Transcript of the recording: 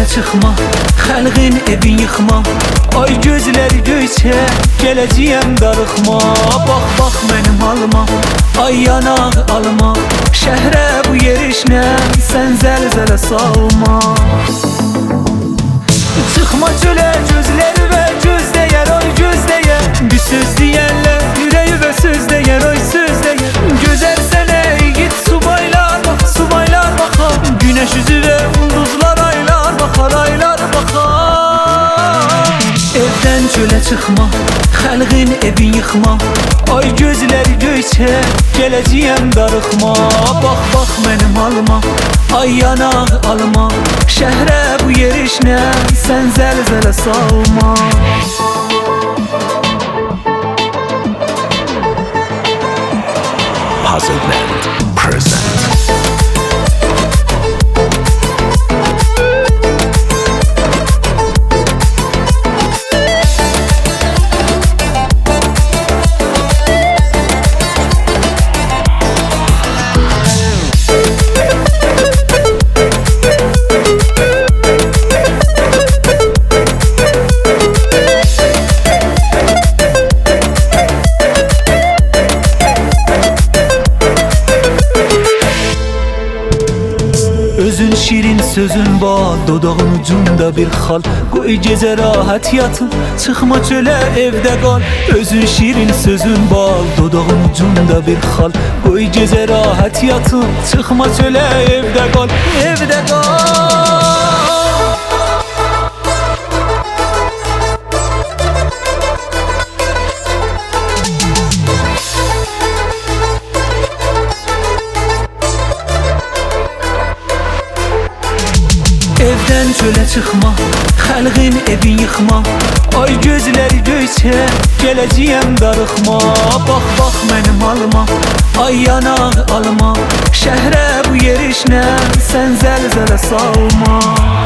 çıxma, xəlqin evin yıxma. Ay gözləri göyçə, gələcəyəm darıxma. Bax, bax mənim halıma, ay yanaq alma. Şəhrə bu yerişlə, sən zəlzələ salma. Çıxma çölə, gözləri və gözləyər, ay gözləyər. Bir söz deyərlər, ürəyi və söz deyər, ay söz deyər. Gözəl sənə git subaylar, bax subaylar baxar. Günəş üzü və ulduzlar aylar baxar, aylar baxar. Evdən çölə çıxma, xəlqin evin yıxma. Ay gözləri göyçə, gələcəyəm darıxma. Bax, bax mənim halıma, ay yanaq alma. Şəhrə bu yerişlə, sən zəlzələ salma. Puzzleland present. Özün şirin sözün bal, dodağın ucunda bir xal. Qoy gecə rahat yatın, çıxma çölə evdə qal. Özün şirin sözün bal, dodağın ucunda bir xal. Qoy gecə rahat yatın, çıxma çölə evdə qal, evdə qal. Evdən çölə çıxma, xəlqin evin yıxma. Ay gözləri göyçə, gələcəyəm darıxma. Bax, bax mənim halıma, ay yanaq alma. Şəhrə bu yerişlə, sən zəlzələ salma.